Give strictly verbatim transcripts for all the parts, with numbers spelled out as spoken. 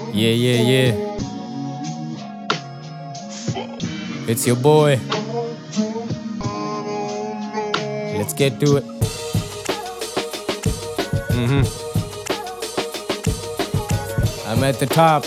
Yeah, yeah, yeah. It's your boy. Let's get to it. Mm-hmm. I'm at the top.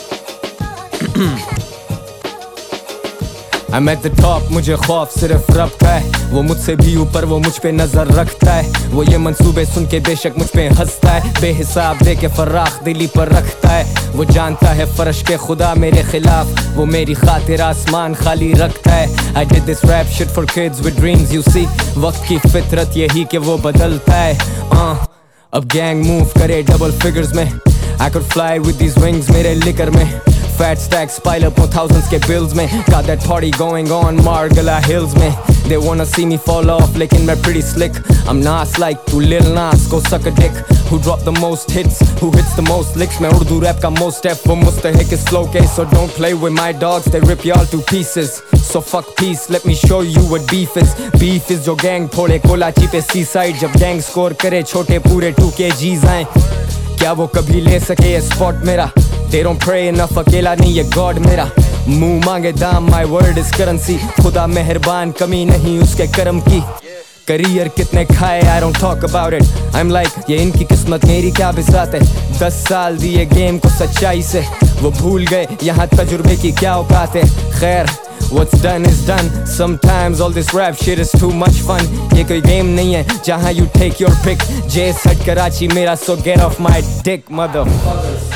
I'm at the top, मुझे खौफ सिर्फ रब का है। वो मुझसे भी ऊपर, वो मुझ पे नजर रखता है। वो ये मंसूबे सुन के बेशक मुझ पे हंसता है। बेहिसाब दे के फराख दिली पर रखता है। वो जानता है फर्श के खुदा मेरे खिलाफ, वो मेरी खातिर आसमान खाली रखता है। I did this rap shit for kids with dreams, you see। वक्त की फितरत यही कि वो बदलता है। uh, अब गैंग मूव करे डबल फिगर्स में। I could fly with these wings मेरे लिकर में। Fat stacks pile up on thousands के bills में। Got that party going on Margala Hills में। They wanna see me fall off लेकिन मैं pretty slick। I'm Nas like तू Lil Nas, go suck a dick। Who drop the most hits, who hits the most licks। मैं Urdu rap का most step, वो मुस्तहिक is slow case। So don't play with my dogs, they rip y'all to pieces। So fuck peace, let me show you what beef is। Beef is जो gang फोड़े कोलाची पे seaside। जब gang score करे छोटे पूरे two K G's आएं। क्या वो कभी ले सके ये spot मेरा? They don't pray enough, अकेला नहीं ये God मेरा। मुंह मांगे दाम, my word is currency। खुदा मेहरबान, कमी नहीं उसके करम की। करियर कितने खाए, I don't talk about it। I'm like ये इनकी किस्मत मेरी क्या बिसात है। दस साल दिए गेम को सच्चाई से, वो भूल गए यहाँ तजुर्बे की क्या औकात है। खैर what's done is done। Sometimes all this rap shit is too much fun। ये कोई गेम नहीं है जहाँ you take your pick। J set Karachi मेरा, so get off my dick motherfuckers।